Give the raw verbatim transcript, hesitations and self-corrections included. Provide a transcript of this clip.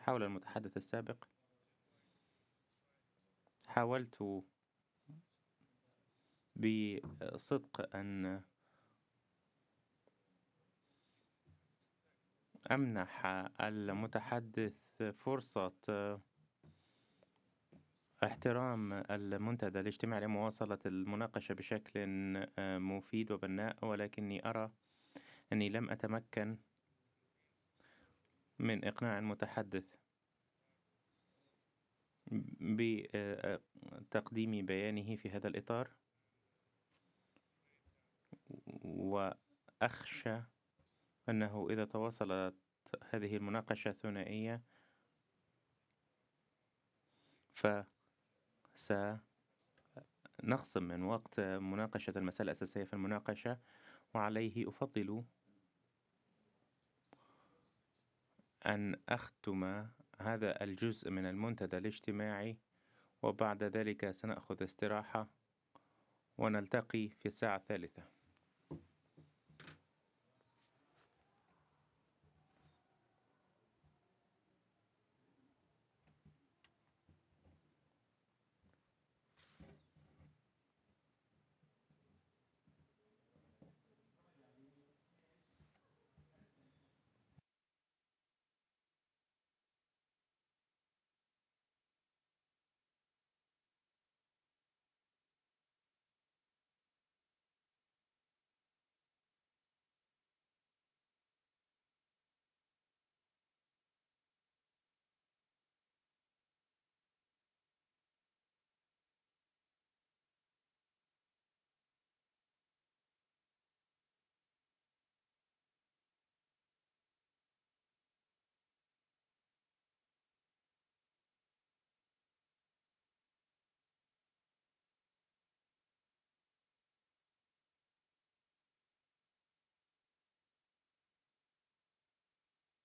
حاول المتحدث السابق. حاولت بصدق أن أمنح المتحدث فرصة احترام المنتدى الاجتماعي لمواصلة المناقشة بشكل مفيد وبناء، ولكني أرى أني لم أتمكن من إقناع المتحدث بتقديم بيانه في هذا الإطار، وأخشى أنه إذا تواصلت هذه المناقشة ثنائية فسنخصم من وقت مناقشة المسألة الأساسية في المناقشة، وعليه أفضل أن أختم هذا الجزء من المنتدى الاجتماعي، وبعد ذلك سنأخذ استراحة ونلتقي في الساعة الثالثة.